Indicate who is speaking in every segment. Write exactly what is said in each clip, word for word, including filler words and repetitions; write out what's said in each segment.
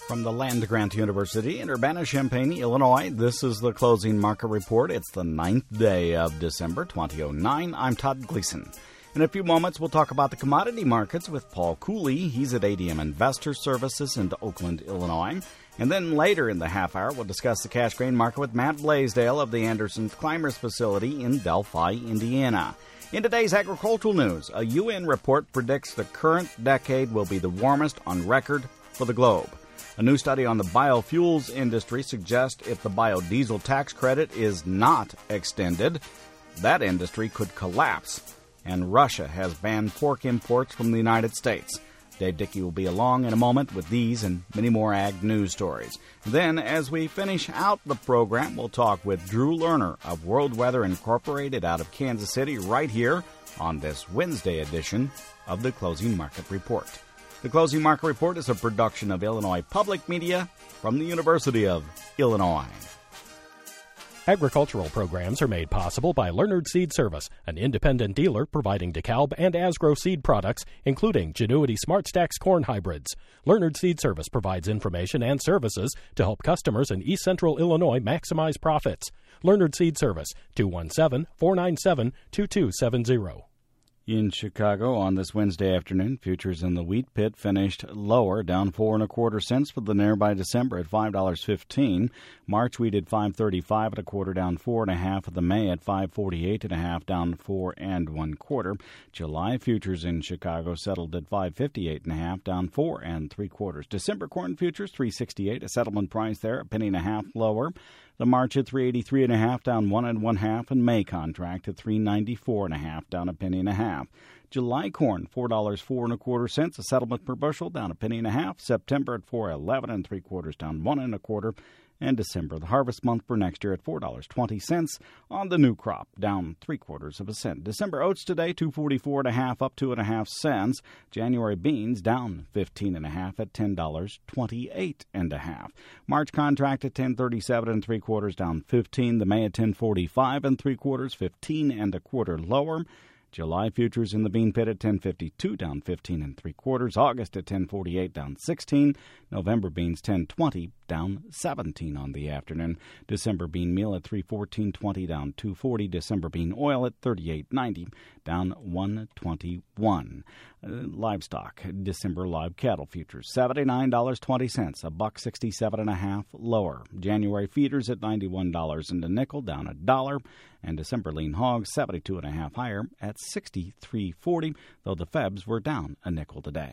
Speaker 1: From the land-grant University in Urbana-Champaign, Illinois, this is the Closing Market Report. It's the ninth day of December, twenty oh nine. I'm Todd Gleason. In a few moments, we'll talk about the commodity markets with Paul Cooley. He's at A D M Investor Services in Oakland, Illinois. And then later in the half hour, we'll discuss the cash grain market with Matt Blaisdell of the Anderson's Climbers facility in Delphi, Indiana. In today's agricultural news, a U N report predicts the current decade will be the warmest on record for the globe. A new study on the biofuels industry suggests if the biodiesel tax credit is not extended, that industry could collapse. And Russia has banned pork imports from the United States. Dave Dickey will be along in a moment with these and many more ag news stories. Then, as we finish out the program, we'll talk with Drew Lerner of World Weather Incorporated out of Kansas City right here on this Wednesday edition of the Closing Market Report. The Closing Market Report is a production of Illinois Public Media from the University of Illinois.
Speaker 2: Agricultural programs are made possible by Leonard Seed Service, an independent dealer providing DeKalb and Asgrow seed products, including Genuity SmartStax corn hybrids. Leonard Seed Service provides information and services to help customers in East Central Illinois maximize profits. Leonard Seed Service, two one seven, four nine seven, two two seven zero.
Speaker 1: In Chicago on this Wednesday afternoon, futures in the wheat pit finished lower, down four and a quarter cents for the nearby December at five dollars and fifteen cents. March wheat at five thirty-five and a quarter, down four and a half. For the May at five forty-eight and a half, down four and one quarter. July futures in Chicago settled at five fifty-eight and a half, down four and three quarters. December corn futures three sixty-eight, a settlement price there, a penny and a half lower. The March at three eighty-three and a half, down one and one half, and May contract at three ninety-four and a half, down a penny and a half. July corn four dollars four and a quarter cents, a settlement per bushel, down a penny and a half. September at four eleven and three quarters, down one and a quarter. And December, the harvest month for next year, at four dollars and twenty cents on the new crop, down three quarters of a cent. December oats today, two forty-four and a half, up two and a half cents. January beans down fifteen and a half at ten dollars and twenty-eight and a half. March contract at ten thirty-seven and three quarters, down fifteen. The May at ten forty-five and three quarters, fifteen and a quarter lower. July futures in the bean pit at ten fifty-two, down fifteen and three quarters. August at ten forty-eight, down sixteen. November beans ten twenty, down seventeen on the afternoon. December bean meal at three fourteen twenty, down two forty. December bean oil at thirty-eight ninety, down one twenty-one. Uh, livestock, December live cattle futures seventy-nine dollars and twenty cents, a buck sixty-seven and a half lower. January feeders at ninety-one dollars and a nickel, down a dollar. And December lean hogs seventy-two and a half higher at sixty-three forty, though the Febs were down a nickel today.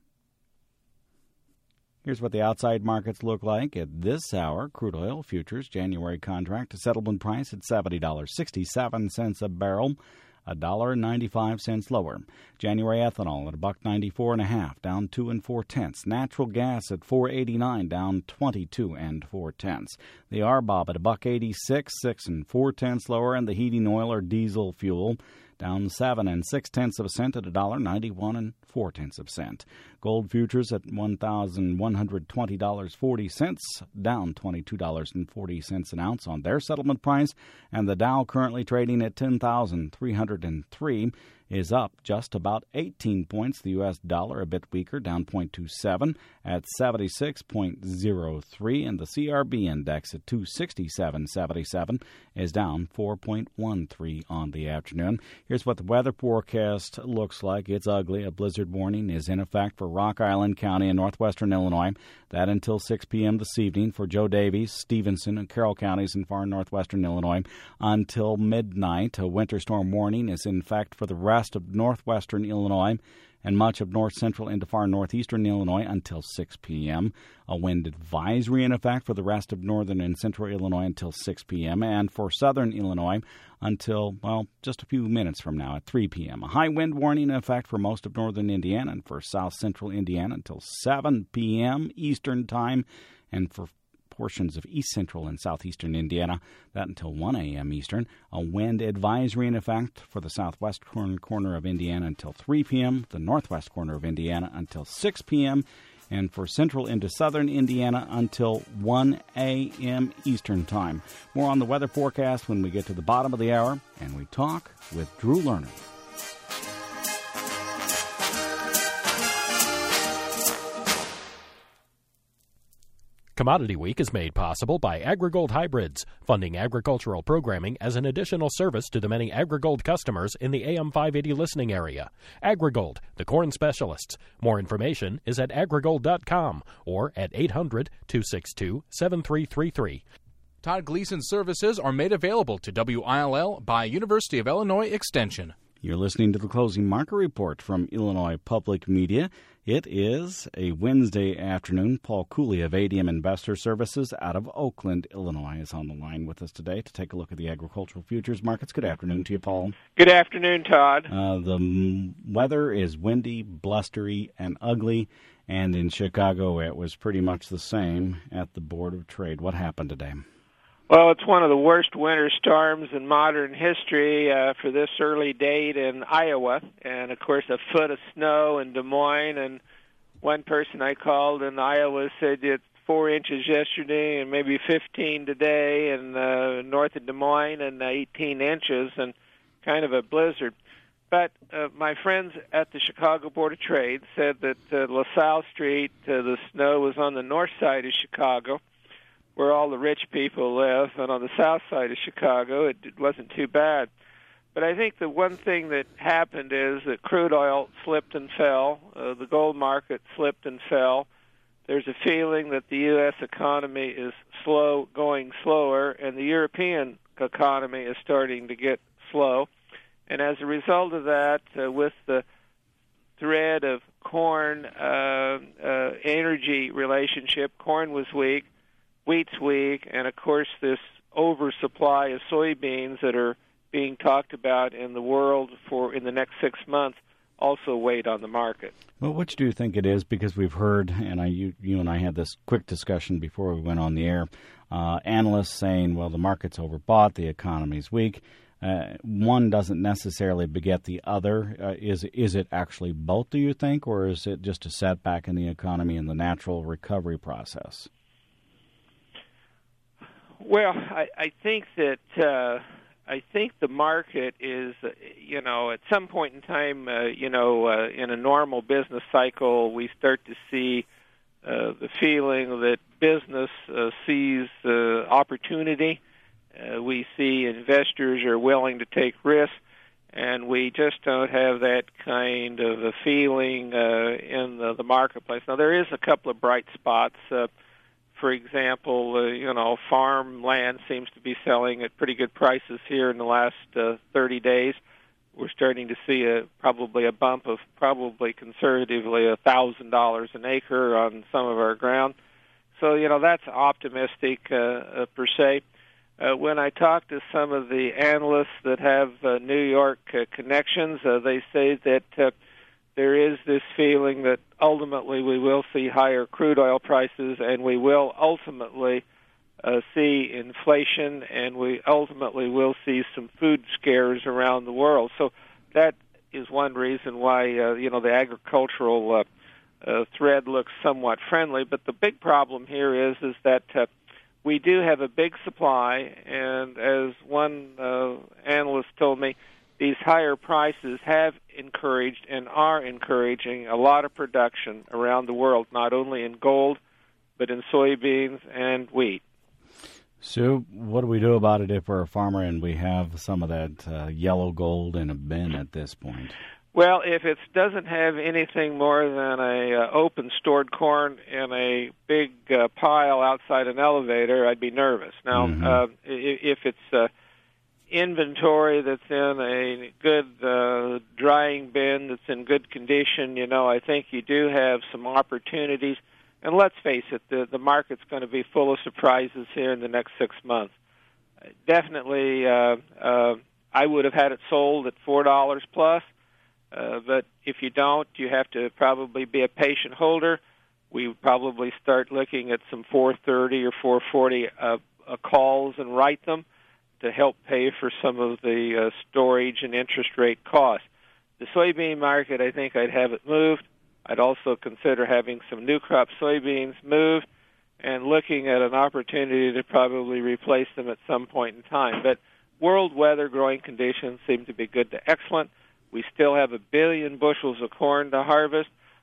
Speaker 1: Here's what the outside markets look like at this hour. Crude oil futures, January contract to settlement price at seventy dollars and sixty-seven cents a barrel, a dollar and ninety-five cents lower. January ethanol at a buck ninety-four and a half, down two and four tenths. Natural gas at four eighty-nine, down twenty-two and four tenths. The R B O B at a buck eighty-six, six and four tenths lower, and the heating oil or diesel fuel down seven and six tenths of a cent at a dollar ninety-one and four tenths of a cent. Gold futures at one thousand one hundred twenty dollars and forty cents, down twenty-two dollars and forty cents an ounce on their settlement price, and the Dow currently trading at ten thousand three hundred three is up just about eighteen points. The U S dollar a bit weaker, down zero point two seven at seventy-six point zero three, and the C R B index at two sixty-seven seventy-seven is down four point one three on the afternoon. Here's what the weather forecast looks like. It's ugly. A blizzard warning is in effect for Rock Island County in northwestern Illinois. That until six p.m. this evening for Joe Davies, Stevenson, and Carroll counties in far northwestern Illinois. Until midnight, a winter storm warning is in effect for the rest of northwestern Illinois and much of north-central into far northeastern Illinois until six p.m. A wind advisory in effect for the rest of northern and central Illinois until six p.m. and for southern Illinois until, well, just a few minutes from now at three p.m. A high wind warning in effect for most of northern Indiana and for south-central Indiana until seven p.m. Eastern Time, and for portions of east central and southeastern Indiana, that until one a.m. Eastern. A wind advisory in effect for the southwestern corner of Indiana until three p.m., the northwest corner of Indiana until six p.m., and for central into southern Indiana until one a.m. Eastern Time. More on the weather forecast when we get to the bottom of the hour, and we talk with Drew Lerner.
Speaker 2: Commodity Week is made possible by AgriGold Hybrids, funding agricultural programming as an additional service to the many AgriGold customers in the A M five eighty listening area. AgriGold, the corn specialists. More information is at agrigold dot com or at eight hundred, two six two, seven three three three.
Speaker 3: Todd Gleason services are made available to W I L L by University of Illinois Extension.
Speaker 1: You're listening to the Closing Market Report from Illinois Public Media. It is a Wednesday afternoon. Paul Cooley of A D M Investor Services out of Oakland, Illinois, is on the line with us today to take a look at the agricultural futures markets. Good afternoon to you, Paul.
Speaker 4: Good afternoon, Todd.
Speaker 1: Uh, the m- weather is windy, blustery, and ugly, and in Chicago it was pretty much the same at the Board of Trade. What happened today?
Speaker 4: Well, it's one of the worst winter storms in modern history uh, for this early date in Iowa, and of course a foot of snow in Des Moines. And one person I called in Iowa said it's four inches yesterday and maybe fifteen today, and uh, north of Des Moines, and eighteen inches, and kind of a blizzard. But uh, my friends at the Chicago Board of Trade said that uh, LaSalle Street, uh, the snow was on the north side of Chicago, where all the rich people live, and on the south side of Chicago, it, it wasn't too bad. But I think the one thing that happened is that crude oil slipped and fell. Uh, the gold market slipped and fell. There's a feeling that the U S economy is slow, going slower, and the European economy is starting to get slow. And as a result of that, uh, with the thread of corn uh, uh, energy relationship, corn was weak, wheat's weak, and of course this oversupply of soybeans that are being talked about in the world for in the next six months also weighed on the market.
Speaker 1: Well, which do you think it is? Because we've heard, and I, you, you and I had this quick discussion before we went on the air, uh, analysts saying, well, the market's overbought, the economy's weak. Uh, one doesn't necessarily beget the other. Uh, is is it actually both, do you think, or is it just a setback in the economy and the natural recovery process?
Speaker 4: Well, I, I think that uh, I think the market is, uh, you know, at some point in time, uh, you know, uh, in a normal business cycle, we start to see uh, the feeling that business uh, sees uh, opportunity. Uh, we see investors are willing to take risks, and we just don't have that kind of a feeling uh, in the, the marketplace. Now, there is a couple of bright spots. Uh, For example, uh, you know, farmland seems to be selling at pretty good prices here in the last uh, thirty days. We're starting to see a probably a bump of probably conservatively a thousand dollars an acre on some of our ground. So, you know, that's optimistic uh, uh, per se. Uh, when I talk to some of the analysts that have uh, New York uh, connections, uh, they say that uh, there is this feeling that ultimately we will see higher crude oil prices, and we will ultimately uh, see inflation, and we ultimately will see some food scares around the world. So that is one reason why uh, you know the agricultural uh, uh, thread looks somewhat friendly. But the big problem here is is that uh, we do have a big supply, and as one uh, analyst told me, these higher prices have encouraged and are encouraging a lot of production around the world, not only in gold, but in soybeans and wheat.
Speaker 1: So what do we do about it if we're a farmer and we have some of that uh, yellow gold in a bin at this point?
Speaker 4: Well, if it doesn't have anything more than a uh, open stored corn in a big uh, pile outside an elevator, I'd be nervous. Now, mm-hmm. uh, if it's uh, inventory that's in a good uh, drying bin that's in good condition, you know, I think you do have some opportunities. And let's face it, the, the market's going to be full of surprises here in the next six months. Definitely, uh, uh, I would have had it sold at four dollars plus. Uh, but if you don't, you have to probably be a patient holder. We would probably start looking at some four thirty or four forty uh, uh, calls and write them to help pay for some of the uh, storage and interest rate costs. The soybean market, I think I'd have it moved. I'd also consider having some new crop soybeans moved and looking at an opportunity to probably replace them at some point in time. But world weather growing conditions seem to be good to excellent. We still have a billion bushels of corn to harvest.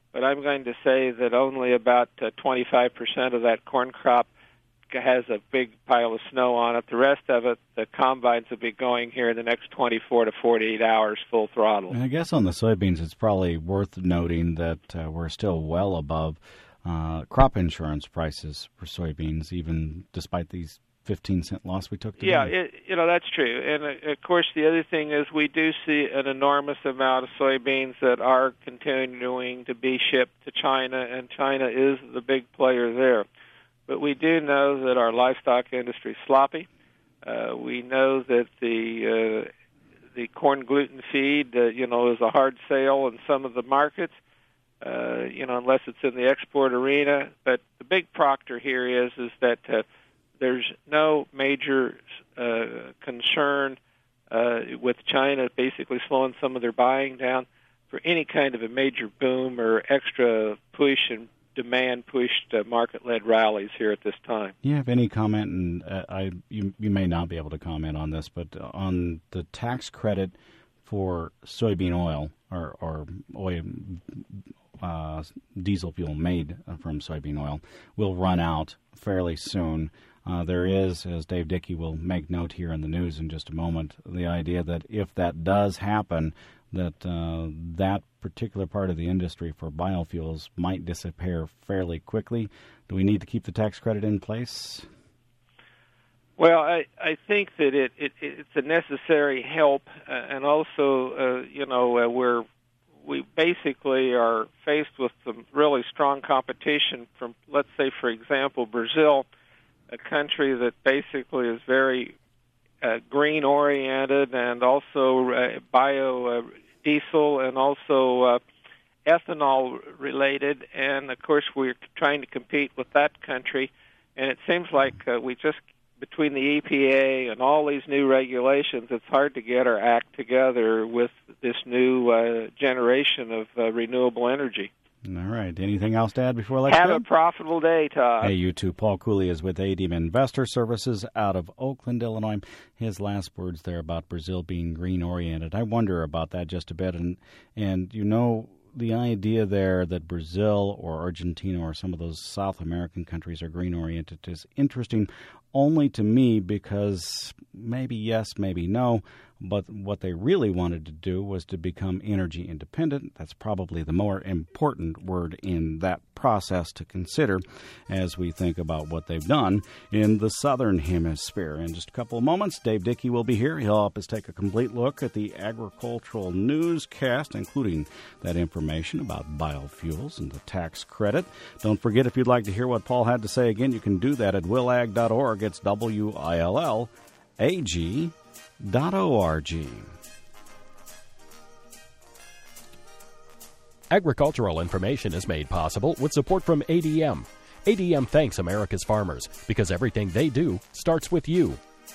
Speaker 4: but I'm going to say that only about uh, twenty-five percent of that corn crop has a big pile of snow on it. The rest of it, the combines will be going here in the next twenty-four to forty-eight hours full throttle.
Speaker 1: And I guess on the soybeans, it's probably worth noting that uh, we're still well above uh, crop insurance prices for soybeans, even despite these fifteen cent loss we took today.
Speaker 4: Yeah, it, you know, that's true. And, uh, of course, the other thing is we do see an enormous amount of soybeans that are continuing to be shipped to China, and China is the big player there. But we do know that our livestock industry is sloppy. Uh, we know that the uh, the corn gluten feed, uh, you know, is a hard sale in some of the markets, uh, you know, unless it's in the export arena. But the big proctor here is is that uh, there's no major uh, concern uh, with China basically slowing some of their buying down for any kind of a major boom or extra push and demand pushed uh, market-led rallies here at this time.
Speaker 1: You have any comment, and uh, I you you may not be able to comment on this, but on the tax credit for soybean oil or or oil uh, diesel fuel made from soybean oil will run out fairly soon. Uh, there is, as Dave Dickey will make note here in the news in just a moment, the idea that if that does happen, that uh, that particular part of the industry for biofuels might disappear fairly quickly. Do we need to keep the tax credit in place?
Speaker 4: Well, I, I think that it, it it's a necessary help, uh, and also, uh, you know, uh, we're we basically are faced with some really strong competition from, let's say, for example, Brazil, a country that basically is very uh, green-oriented and also uh, biodiesel and also uh, ethanol-related. And, of course, we're trying to compete with that country. And it seems like uh, we just, between the E P A and all these new regulations, it's hard to get our act together with this new uh, generation of uh, renewable energy.
Speaker 1: All right. Anything else to add before I let
Speaker 4: Have
Speaker 1: you go?
Speaker 4: a profitable day, Todd.
Speaker 1: Hey, you too. Paul Cooley is with A D M Investor Services out of Oakland, Illinois. His last words there about Brazil being green-oriented. I wonder about that just a bit. And, and you know, the idea there that Brazil or Argentina or some of those South American countries are green-oriented is interesting only to me because maybe yes, maybe no. But what they really wanted to do was to become energy independent. That's probably the more important word in that process to consider as we think about what they've done in the Southern Hemisphere. In just a couple of moments, Dave Dickey will be here. He'll help us take a complete look at the agricultural newscast, including that information about biofuels and the tax credit. Don't forget, if you'd like to hear what Paul had to say again, you can do that at will ag dot org. It's W I L L A G dot O R G.
Speaker 2: Agricultural information is made possible with support from A D M. A D M thanks America's farmers because everything they do starts with you.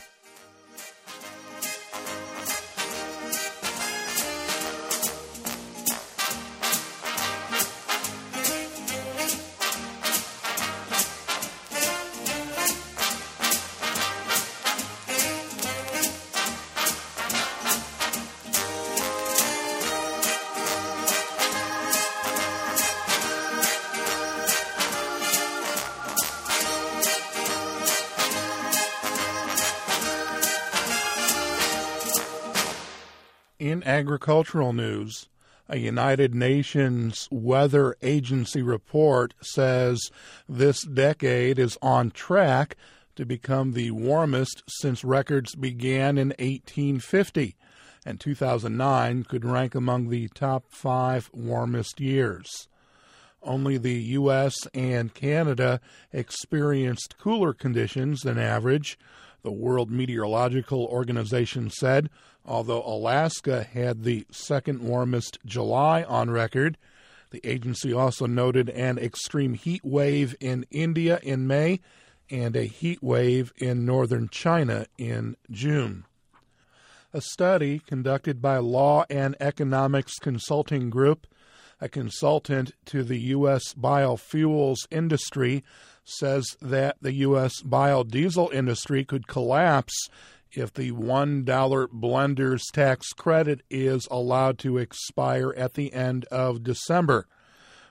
Speaker 5: In agricultural news, a United Nations Weather Agency report says this decade is on track to become the warmest since records began in eighteen fifty, and two thousand nine could rank among the top five warmest years. Only the U S and Canada experienced cooler conditions than average, the World Meteorological Organization said, although Alaska had the second warmest July on record. The agency also noted an extreme heat wave in India in May and a heat wave in northern China in June. A study conducted by Law and Economics Consulting Group, a consultant to the U S biofuels industry, says that the U S biodiesel industry could collapse if the one dollar blender's tax credit is allowed to expire at the end of December.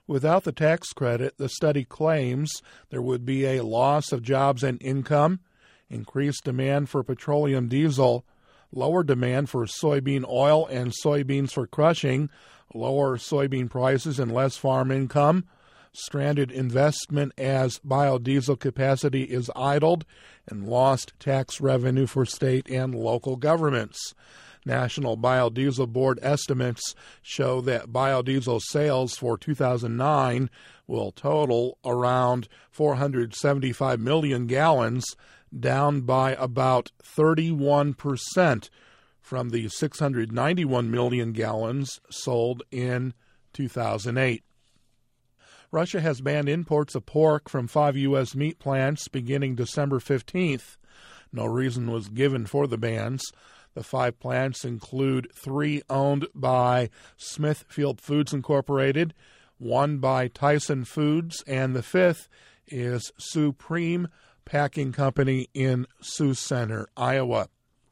Speaker 5: Without the tax credit, the study claims there would be a loss of jobs and income, increased demand for petroleum diesel, lower demand for soybean oil and soybeans for crushing, lower soybean prices and less farm income, stranded investment as biodiesel capacity is idled, and lost tax revenue for state and local governments. National Biodiesel Board estimates show that biodiesel sales for two thousand nine will total around four hundred seventy-five million gallons, down by about thirty-one percent from the six hundred ninety-one million gallons sold in two thousand eight. Russia has banned imports of pork from five U S meat plants beginning December fifteenth. No reason was given for the bans. The five plants include three owned by Smithfield Foods Incorporated, one by Tyson Foods, and the fifth is Supreme Packing Company in Sioux Center, Iowa.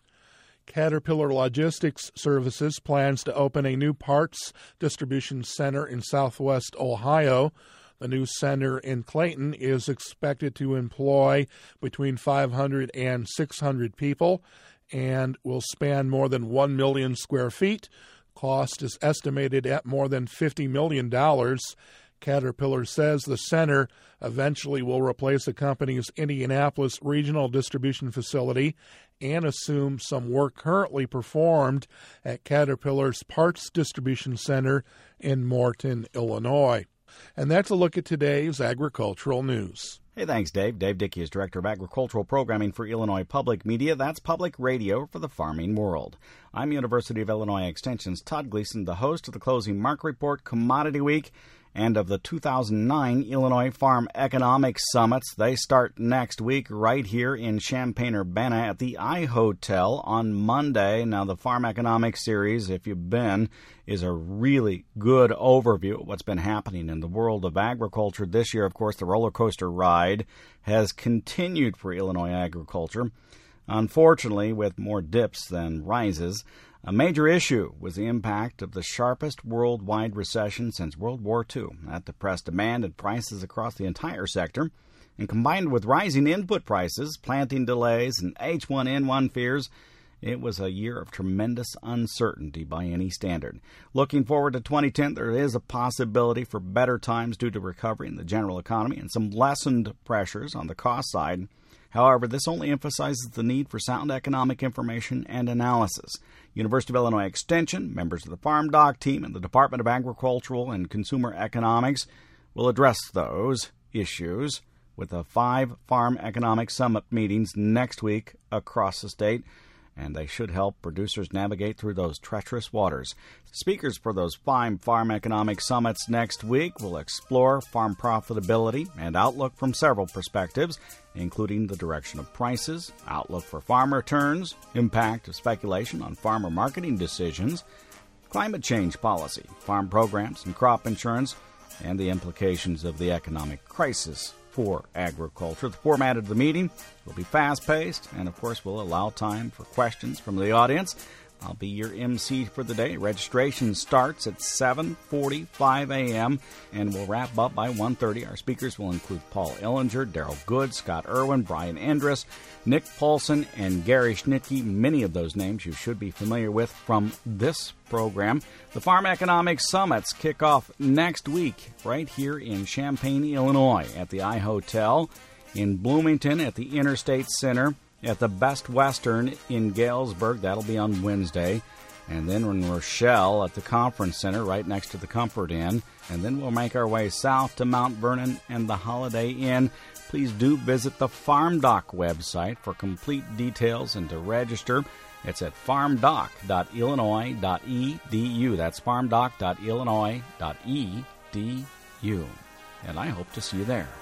Speaker 5: Caterpillar Logistics Services plans to open a new parts distribution center in southwest Ohio. The new center in Clayton is expected to employ between five hundred and six hundred people and will span more than one million square feet. Cost is estimated at more than fifty million dollars. Caterpillar says the center eventually will replace the company's Indianapolis regional distribution facility and assume some work currently performed at Caterpillar's parts distribution center in Morton, Illinois. And that's a look at today's agricultural news.
Speaker 1: Hey, thanks, Dave. Dave Dickey is Director of Agricultural Programming for Illinois Public Media. That's public radio for the farming world. I'm University of Illinois Extension's Todd Gleason, the host of the Closing Market Report, Commodity Week, and of the two thousand nine Illinois Farm Economics Summits. They start next week right here in Champaign-Urbana at the iHotel on Monday. Now, the Farm Economics Series, if you've been, is a really good overview of what's been happening in the world of agriculture. This year, of course, the roller coaster ride has continued for Illinois agriculture, unfortunately with more dips than rises. A major issue was the impact of the sharpest worldwide recession since World War Two. That depressed demand and prices across the entire sector, and combined with rising input prices, planting delays, and H one N one fears, it was a year of tremendous uncertainty by any standard. Looking forward to twenty ten, there is a possibility for better times due to recovery in the general economy and some lessened pressures on the cost side. However, this only emphasizes the need for sound economic information and analysis. University of Illinois Extension, members of the Farm Doc team, and the Department of Agricultural and Consumer Economics will address those issues with the five Farm Economic Summit meetings next week across the state, and they should help producers navigate through those treacherous waters. Speakers for those five Farm Economic Summits next week will explore farm profitability and outlook from several perspectives, including the direction of prices, outlook for farm returns, impact of speculation on farmer marketing decisions, climate change policy, farm programs and crop insurance, and the implications of the economic crisis for agriculture. The format of the meeting will be fast-paced and, of course, will allow time for questions from the audience. I'll be your M C for the day. Registration starts at seven forty-five a.m. and will wrap up by one thirty. Our speakers will include Paul Illinger, Daryl Good, Scott Irwin, Brian Endress, Nick Paulson, and Gary Schnitke. Many of those names you should be familiar with from this program. The Farm Economics Summits kick off next week right here in Champaign, Illinois at the iHotel, in Bloomington at the Interstate Center, at the Best Western in Galesburg. That'll be on Wednesday. And then in Rochelle at the Conference Center right next to the Comfort Inn. And then we'll make our way south to Mount Vernon and the Holiday Inn. Please do visit the Farm Doc website for complete details and to register. It's at farm doc dot illinois dot e d u. That's farm doc dot illinois dot e d u. And I hope to see you there.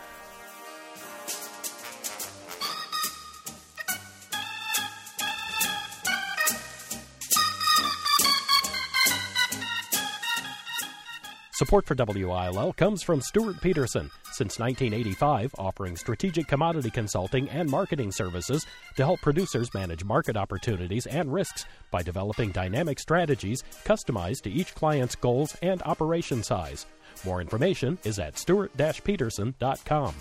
Speaker 2: Support for W I L L comes from Stuart Peterson, since nineteen eighty-five, offering strategic commodity consulting and marketing services to help producers manage market opportunities and risks by developing dynamic strategies customized to each client's goals and operation size. More information is at stewart dash peterson dot com.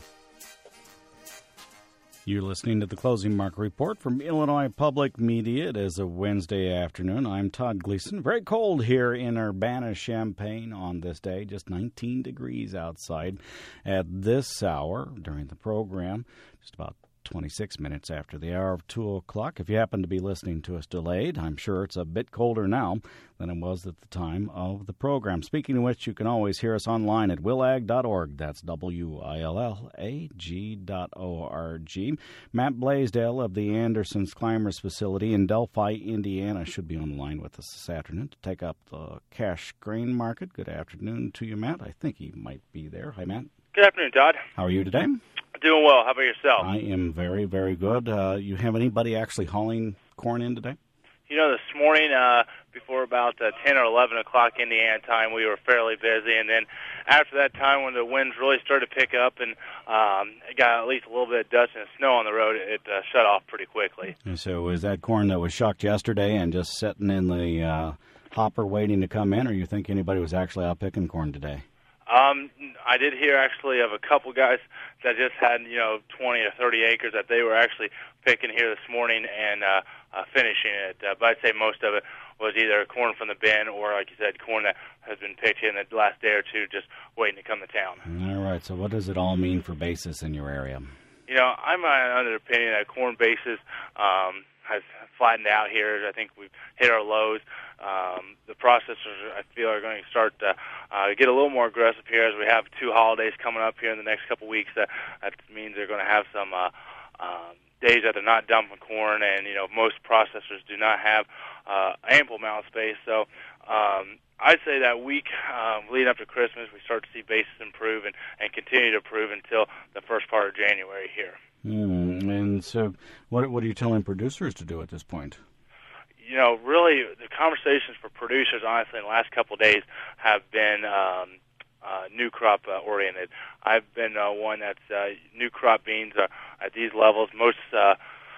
Speaker 1: You're listening to the Closing Market Report from Illinois Public Media. It is a Wednesday afternoon. I'm Todd Gleason. Very cold here in Urbana-Champaign on this day, just nineteen degrees outside at this hour during the program, just about twenty-six minutes after the hour of two o'clock. If you happen to be listening to us delayed, I'm sure it's a bit colder now than it was at the time of the program. Speaking of which, you can always hear us online at willag dot org. That's W I L L A G dot O R G. Matt Blaisdell of the Anderson's Climbers facility in Delphi, Indiana, should be on the line with us this afternoon to take up the cash grain market. Good afternoon to you, Matt. I think he might be there. Hi, Matt.
Speaker 6: Good afternoon, Todd.
Speaker 1: How are you today?
Speaker 6: Doing well. How about yourself?
Speaker 1: I am very, very good. Uh, you have anybody actually hauling corn in today?
Speaker 6: You know, this morning, uh, before about uh, ten or eleven o'clock Indiana time, we were fairly busy. And then after that time, when the winds really started to pick up and um, it got at least a little bit of dust and snow on the road, it uh, shut off pretty quickly.
Speaker 1: And so was that corn that was shucked yesterday and just sitting in the uh, hopper waiting to come in, or you think anybody was actually out picking corn today?
Speaker 6: Um, I did hear actually of a couple guys that just had, you know, twenty or thirty acres that they were actually picking here this morning and uh, uh, finishing it. Uh, but I'd say most of it was either corn from the bin or, like you said, corn that has been picked in the last day or two just waiting to come to town.
Speaker 1: All right. So what does it all mean for basis in your area?
Speaker 6: You know, I'm uh, under the opinion that corn basis um, has flattened out here. I think we've hit our lows. Um, the processors, I feel, are going to start to uh, get a little more aggressive here as we have two holidays coming up here in the next couple of weeks. That, that means they're going to have some uh, um, days that they're not dumping corn, and, you know, most processors do not have uh, ample amount of space. So um, I'd say that week um, leading up to Christmas, we start to see basis improve and, and continue to improve until the first part of January here.
Speaker 1: Mm, and so what, what are you telling producers to do at this point?
Speaker 6: You know, really, the conversations for producers, honestly, in the last couple of days have been um, uh, new crop uh, oriented. I've been uh, one that's uh, new crop beans uh, at these levels. Most, uh,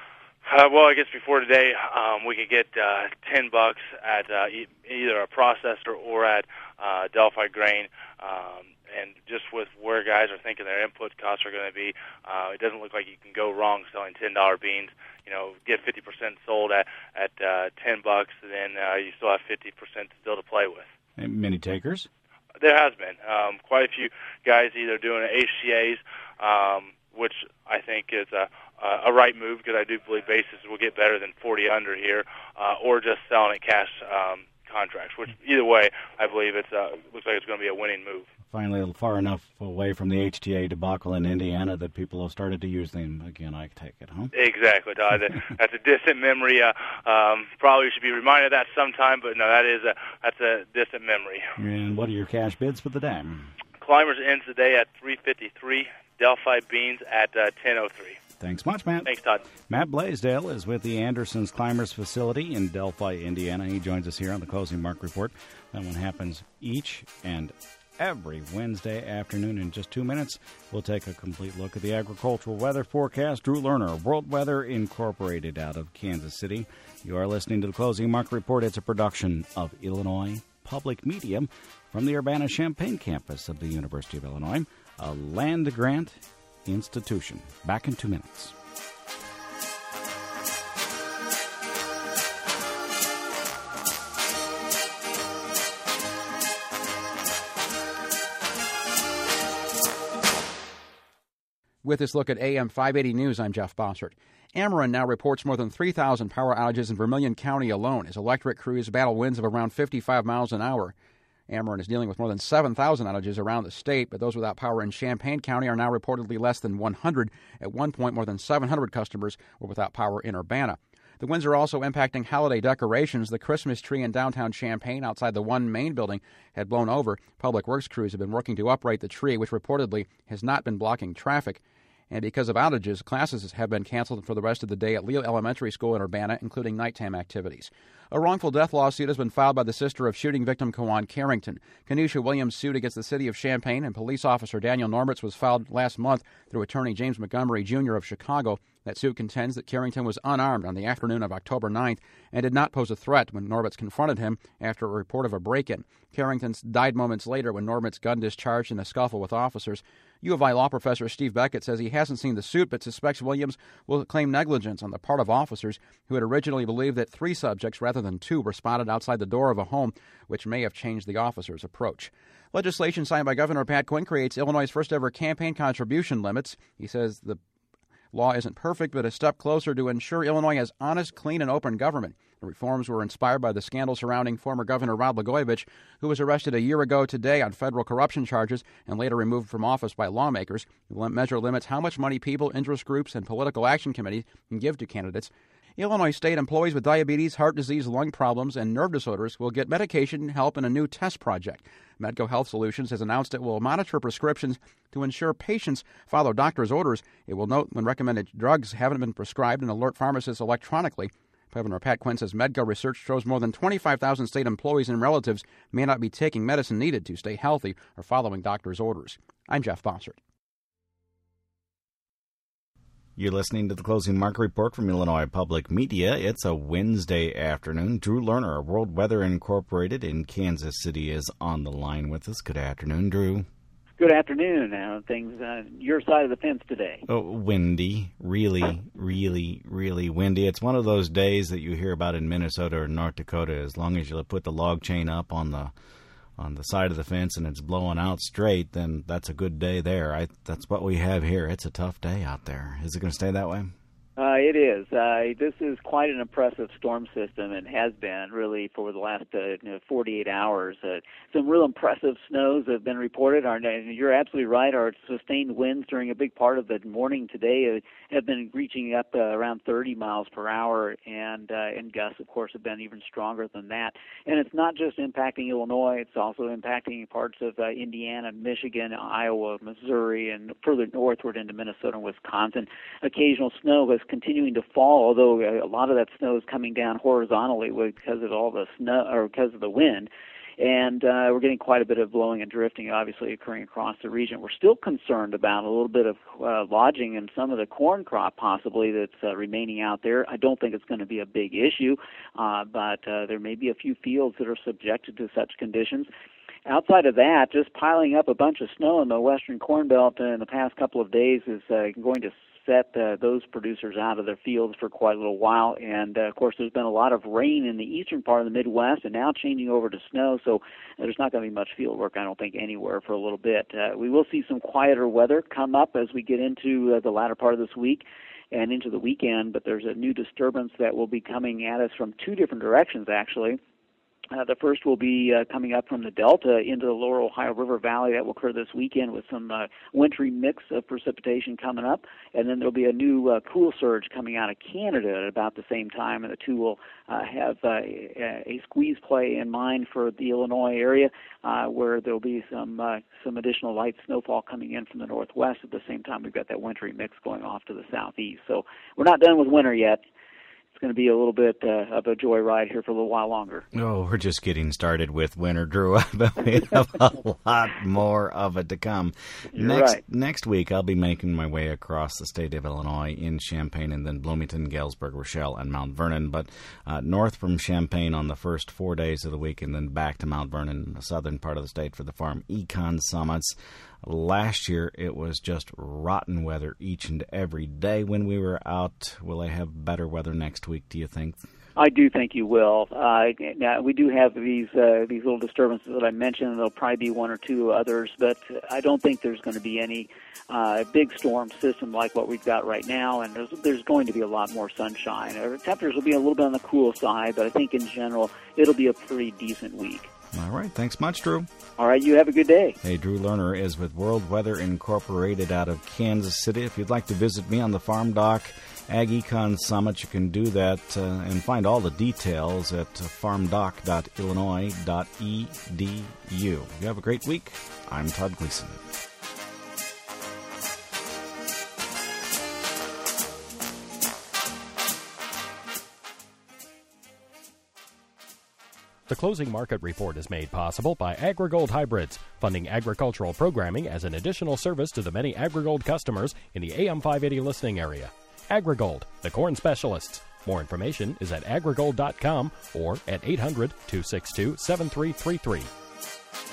Speaker 6: uh, well, I guess before today, um, we could get uh, ten bucks at uh, e- either a processor or at uh, Delphi Grain. Um, and just with where guys are thinking their input costs are going to be, uh, it doesn't look like you can go wrong selling ten dollar beans. You know, get fifty percent sold at at uh, ten bucks, and then uh, you still have fifty percent still to play with.
Speaker 1: And many takers?
Speaker 6: There has been um, quite a few guys either doing H C As, um, which I think is a a right move because I do believe basis will get better than forty under here, uh, or just selling at cash um, contracts. Which either way, I believe it's uh, looks like it's going to be a winning move. Finally,
Speaker 1: far enough away from the H T A debacle in Indiana that people have started to use them again, I take it, huh?
Speaker 6: Exactly, Todd. That's a distant memory. Uh, um, probably should be reminded of that sometime, but no, that is a that's a distant memory.
Speaker 1: And what are your cash bids for the day?
Speaker 6: Climbers ends the day at three fifty-three. Delphi Beans at uh, ten oh three.
Speaker 1: Thanks much, Matt.
Speaker 6: Thanks, Todd.
Speaker 1: Matt Blaisdell is with the Anderson's Climbers facility in Delphi, Indiana. He joins us here on the Closing Market Report. That one happens each and every Wednesday afternoon. In just two minutes, we'll take a complete look at the agricultural weather forecast. Drew Lerner, World Weather Incorporated out of Kansas City. You are listening to the Closing Market Report. It's a production of Illinois Public Media from the Urbana-Champaign campus of the University of Illinois, a land-grant institution. Back in two minutes.
Speaker 7: With this look at A M five eighty News, I'm Jeff Bossert. Ameren now reports more than three thousand power outages in Vermilion County alone as electric crews battle winds of around fifty-five miles an hour. Ameren is dealing with more than seven thousand outages around the state, but those without power in Champaign County are now reportedly less than one hundred. At one point, more than seven hundred customers were without power in Urbana. The winds are also impacting holiday decorations. The Christmas tree in downtown Champaign outside the One Main building had blown over. Public Works crews have been working to upright the tree, which reportedly has not been blocking traffic. And because of outages, classes have been canceled for the rest of the day at Leo Elementary School in Urbana, including nighttime activities. A wrongful death lawsuit has been filed by the sister of shooting victim Kawan Carrington. Kenesha Williams' suit against the city of Champaign and police officer Daniel Norberts was filed last month through attorney James Montgomery, Junior of Chicago. That suit contends that Carrington was unarmed on the afternoon of October ninth and did not pose a threat when Norberts confronted him after a report of a break-in. Carrington died moments later when Norberts' gun discharged in a scuffle with officers. U of I law professor Steve Beckett says he hasn't seen the suit but suspects Williams will claim negligence on the part of officers who had originally believed that three subjects rather than two were spotted outside the door of a home, which may have changed the officers' approach. Legislation signed by Governor Pat Quinn creates Illinois' first-ever campaign contribution limits. He says the law isn't perfect, but a step closer to ensure Illinois has honest, clean, and open government. The reforms were inspired by the scandal surrounding former Governor Rod Blagojevich, who was arrested a year ago today on federal corruption charges and later removed from office by lawmakers. The measure limits how much money people, interest groups, and political action committees can give to candidates. Illinois state employees with diabetes, heart disease, lung problems, and nerve disorders will get medication help in a new test project. Medco Health Solutions has announced it will monitor prescriptions to ensure patients follow doctor's orders. It will note when recommended drugs haven't been prescribed and alert pharmacists electronically. Governor Pat Quinn says Medco research shows more than twenty-five thousand state employees and relatives may not be taking medicine needed to stay healthy or following doctor's orders. I'm Jeff Bossert.
Speaker 1: You're listening to the Closing Market Report from Illinois Public Media. It's a Wednesday afternoon. Drew Lerner of World Weather Incorporated in Kansas City is on the line with us. Good afternoon, Drew.
Speaker 8: Good afternoon. How things on your side of the fence today?
Speaker 1: Oh, windy. Really, really, really windy. It's one of those days that you hear about in Minnesota or North Dakota. As long as you put the log chain up on the on the side of the fence and it's blowing out straight, then that's a good day there. I, that's what we have here. It's a tough day out there. Is it going to stay that way?
Speaker 8: Uh, it is. Uh, this is quite an impressive storm system and has been really for the last uh, you know, forty-eight hours. Uh, some real impressive snows have been reported. Our, and you're absolutely right. Our sustained winds during a big part of the morning today uh, have been reaching up uh, around thirty miles per hour, and uh, and gusts, of course, have been even stronger than that. And it's not just impacting Illinois. It's also impacting parts of uh, Indiana, Michigan, Iowa, Missouri, and further northward into Minnesota and Wisconsin. Occasional snow has continuing to fall, although a lot of that snow is coming down horizontally because of all the snow or because of the wind. And uh, we're getting quite a bit of blowing and drifting, obviously, occurring across the region. We're still concerned about a little bit of uh, lodging in some of the corn crop, possibly, that's uh, remaining out there. I don't think it's going to be a big issue, uh, but uh, there may be a few fields that are subjected to such conditions. Outside of that, just piling up a bunch of snow in the western Corn Belt in the past couple of days is uh, going to set uh, those producers out of their fields for quite a little while. And, uh, of course, there's been a lot of rain in the eastern part of the Midwest and now changing over to snow, so there's not going to be much field work, I don't think, anywhere for a little bit. Uh, we will see some quieter weather come up as we get into uh, the latter part of this week and into the weekend, but there's a new disturbance that will be coming at us from two different directions, actually. Uh, the first will be uh, coming up from the Delta into the lower Ohio River Valley. That will occur this weekend with some uh, wintry mix of precipitation coming up. And then there will be a new uh, cool surge coming out of Canada at about the same time. And the two will uh, have uh, a, a squeeze play in mind for the Illinois area uh, where there will be some, uh, some additional light snowfall coming in from the northwest. At the same time, we've got that wintry mix going off to the southeast. So we're not done with winter yet. Going to be a little bit uh, of a joyride here for a little while longer.
Speaker 1: Oh, we're just getting started with winter, Drew. We have a lot more of it to come.
Speaker 8: You're
Speaker 1: next
Speaker 8: right.
Speaker 1: next week, I'll be making my way across the state of Illinois in Champaign and then Bloomington, Galesburg, Rochelle, and Mount Vernon. But uh, north from Champaign on the first four days of the week and then back to Mount Vernon, the southern part of the state for the Farm Econ Summits. Last year, it was just rotten weather each and every day when we were out. Will I have better weather next week, do you think?
Speaker 8: I do think you will. Uh, now, we do have these uh, these little disturbances that I mentioned. There'll probably be one or two others, but I don't think there's going to be any uh, big storm system like what we've got right now, and there's, there's going to be a lot more sunshine. Our temperatures will be a little bit on the cool side, but I think in general it'll be a pretty decent week.
Speaker 1: All right. Thanks much, Drew.
Speaker 8: All right. You have a good day.
Speaker 1: Hey, Drew Lerner is with World Weather Incorporated out of Kansas City. If you'd like to visit me on the Farm Doc Ag Econ Summit, you can do that uh, and find all the details at farm doc dot illinois dot e d u. You have a great week. I'm Todd Gleason.
Speaker 2: The closing market report is made possible by AgriGold Hybrids, funding agricultural programming as an additional service to the many AgriGold customers in the A M five eighty listening area. AgriGold, the corn specialists. More information is at agrigold dot com or at eight hundred, two six two, seven three three three.